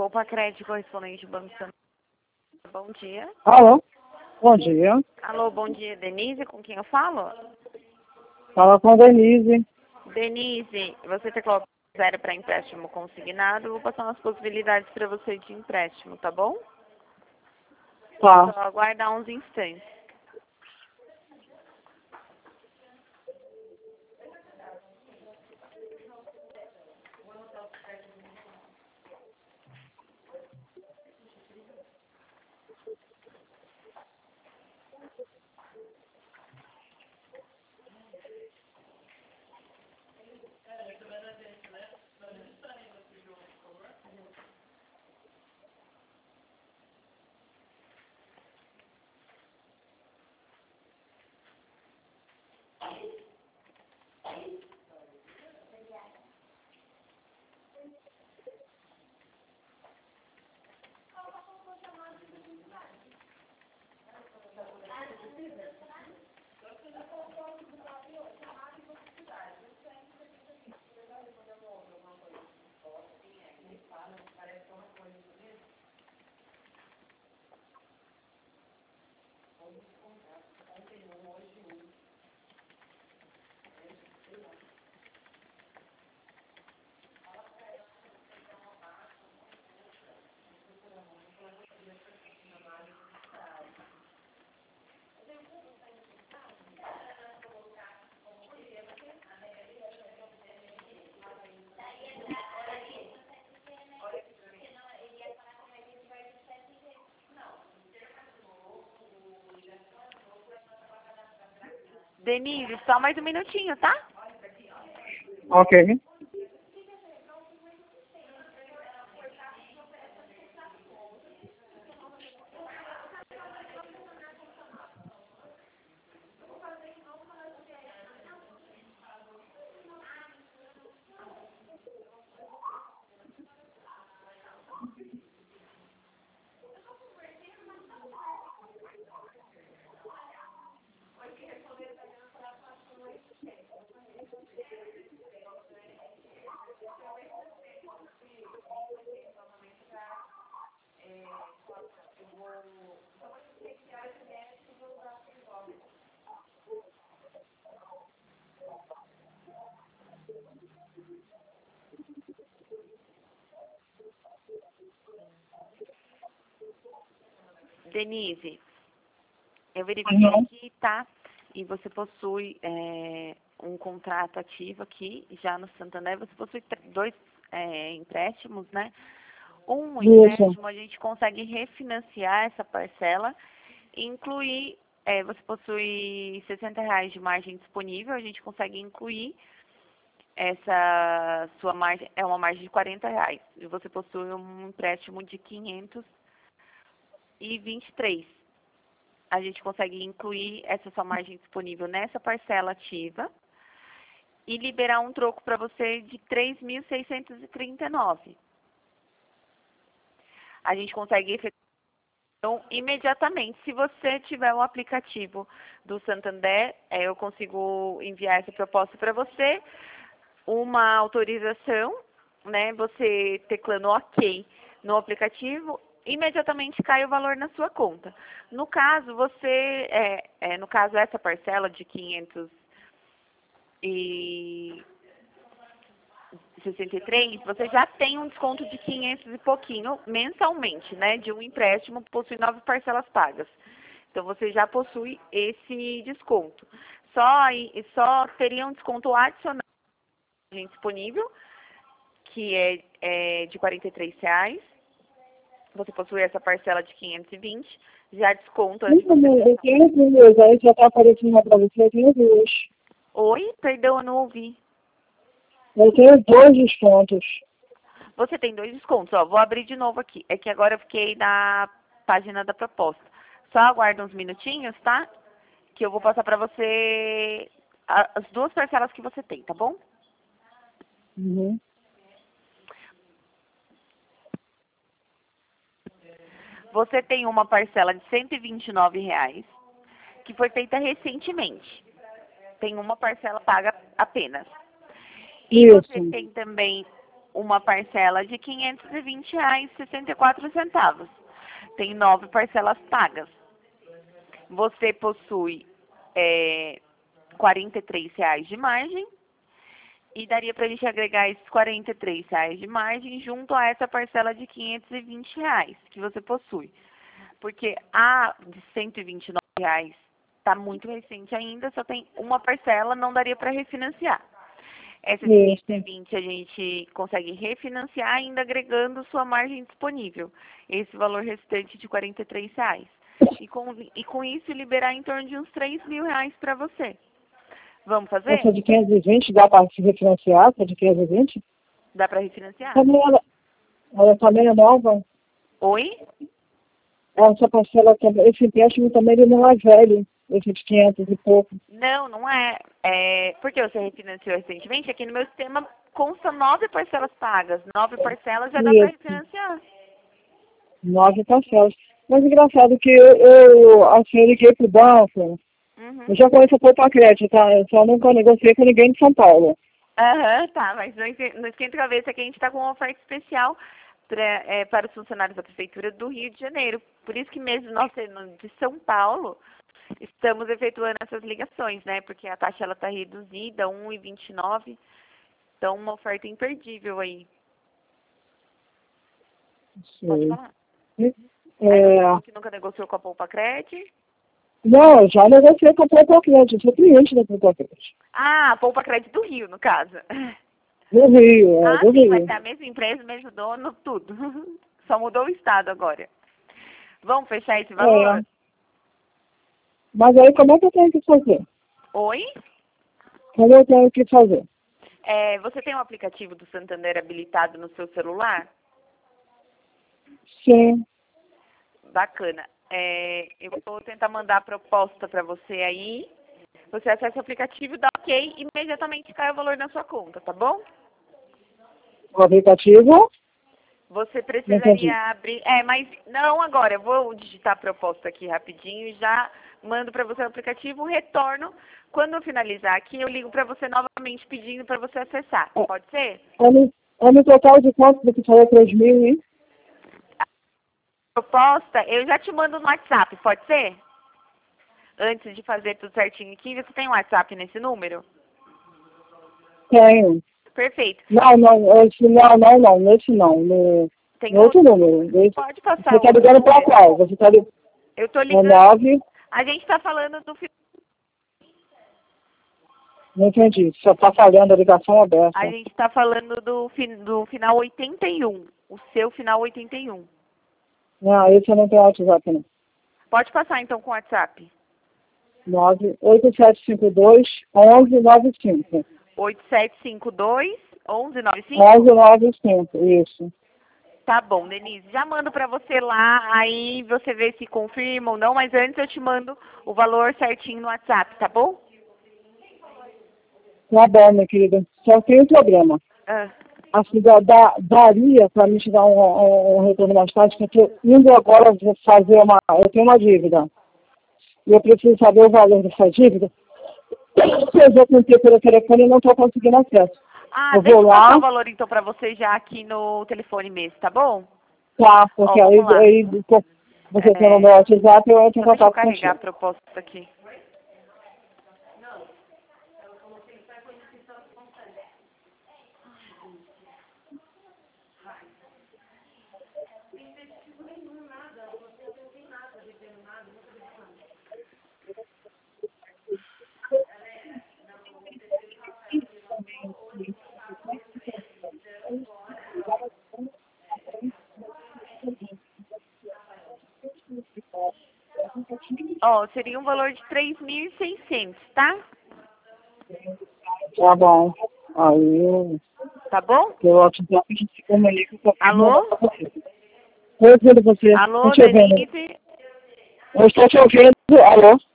Opa, crédito correspondente do Banco Santander. Bom dia. Alô? Bom dia. Alô, bom dia, Denise, com quem eu falo? Fala com a Denise. Denise, você tem colocado zero para empréstimo consignado, eu vou passar umas possibilidades para você de empréstimo, tá bom? Tá. Só aguardar uns instantes. Denise, só mais um minutinho, tá? Ok. Denise, eu verifiquei aqui, tá? E você possui um contrato ativo aqui, já no Santander, você possui dois empréstimos, né? Um Isso. empréstimo, a gente consegue refinanciar essa parcela e incluir, você possui R$ 60 de margem disponível, a gente consegue incluir essa sua margem, é uma margem de R$ 40, e você possui um empréstimo de 523. A gente consegue incluir essa sua margem disponível nessa parcela ativa e liberar um troco para você de 3.639. A gente consegue efetuar imediatamente. Se você tiver o aplicativo do Santander, eu consigo enviar essa proposta para você, uma autorização, né? Você teclando OK no aplicativo, imediatamente cai o valor na sua conta. No caso, no caso essa parcela de 563, você já tem um desconto de 500 e pouquinho mensalmente, né? De um empréstimo, possui 9 parcelas pagas. Então, você já possui esse desconto. Só teria um desconto adicional disponível, que é de R$ 43. Você possui essa parcela de 520, já desconto. Eu tenho duas, aí já tá aparecendo pra você, eu tenho duas. Oi? Perdão, eu não ouvi. Eu tenho dois descontos. Você tem 2 descontos, ó. Vou abrir de novo aqui. É que agora eu fiquei na página da proposta. Só aguarda uns minutinhos, tá? Que eu vou passar pra você as 2 parcelas que você tem, tá bom? Uhum. Você tem uma parcela de R$ 129, que foi feita recentemente. Tem uma parcela paga apenas. E Isso. você tem também uma parcela de R$ 520,64. Tem 9 parcelas pagas. Você possui R$ 43 de margem e daria para a gente agregar esses R$ 43 de margem junto a essa parcela de R$ 520 que você possui. Porque a de R$ 129 está muito recente ainda, só tem uma parcela, não daria para refinanciar. Essa de 120 a gente consegue refinanciar ainda agregando sua margem disponível. Esse valor restante de R$ 43. E com isso liberar em torno de uns R$ 3.000 para você. Vamos fazer? Essa de 520 dá para se refinanciar? Essa de 520? Dá para refinanciar? Também ela também é nova? Oi? Essa parcela também, esse empréstimo também ele não é velho, esse de 500 e pouco. Não, não é. Porque você refinanciou recentemente, aqui no meu sistema consta 9 parcelas pagas. 9 parcelas já dá para refinanciar. 9 parcelas. Mas engraçado que eu liguei pro banco, eu já conheço a Poupa Crédito, tá? Eu só nunca negociei com ninguém de São Paulo. Tá, mas não esquenta a cabeça que a gente está com uma oferta especial para os funcionários da Prefeitura do Rio de Janeiro. Por isso que mesmo nós sendo de São Paulo, estamos efetuando essas ligações, né? Porque a taxa ela está reduzida, 1,29. Então, uma oferta imperdível aí. Pode falar. Que nunca negociou com a Poupa Crédito? Não, eu já negociei com a Poupa Crédito, eu sou cliente da Poupa Crédito. Ah, a Poupa Crédito do Rio, no caso. Do Rio, do sim, Rio. mas é a mesma empresa, mesmo dono, tudo. Só mudou o estado agora. Vamos fechar esse valor? Mas aí como é que eu tenho que fazer? Oi? Como eu tenho que fazer? Você tem um aplicativo do Santander habilitado no seu celular? Sim. Bacana. Eu vou tentar mandar a proposta para você aí. Você acessa o aplicativo, dá ok, e imediatamente cai o valor na sua conta, tá bom? O aplicativo? Você precisaria abrir... mas não agora. Eu vou digitar a proposta aqui rapidinho e já mando para você o aplicativo, retorno. Quando eu finalizar aqui, eu ligo para você novamente pedindo para você acessar. Pode ser? No total de quanto você falou? 3.000 e... Proposta, eu já te mando no WhatsApp, pode ser? Antes de fazer tudo certinho aqui, você tem um WhatsApp nesse número? Tenho. Perfeito. Não, nesse não. Tem no outro número. Pode passar. Você está ligando para qual? Você está ligando... Eu estou ligando... 9... A gente está falando do... Não entendi. Só está falhando a ligação aberta. A gente está falando do final 81. O seu final 81. Não, esse eu não tenho WhatsApp, não. Pode passar, então, com o WhatsApp. 98752-1195. 8752-1195? 1195, isso. Tá bom, Denise. Já mando para você lá, aí você vê se confirma ou não, mas antes eu te mando o valor certinho no WhatsApp, tá bom? Tá bom, minha querida. Só tem um problema. Assim, daria para me te dar um retorno mais tarde, porque eu indo agora fazer eu tenho uma dívida. E eu preciso saber o valor dessa dívida. Eu já tentei pelo telefone e não estou conseguindo acesso. Eu deixa vou eu lá. passar o valor então para você já aqui no telefone mesmo, tá bom? Tá, porque aí você tem o meu WhatsApp e eu entro em contato contigo. Deixa eu carregar a proposta aqui. Seria um valor de 3.600, tá? Tá bom. Aí Tá bom? eu WhatsApp a gente se comunica com Alô? Eu ouvindo você. Alô, Denise? Eu estou te ouvindo. Alô?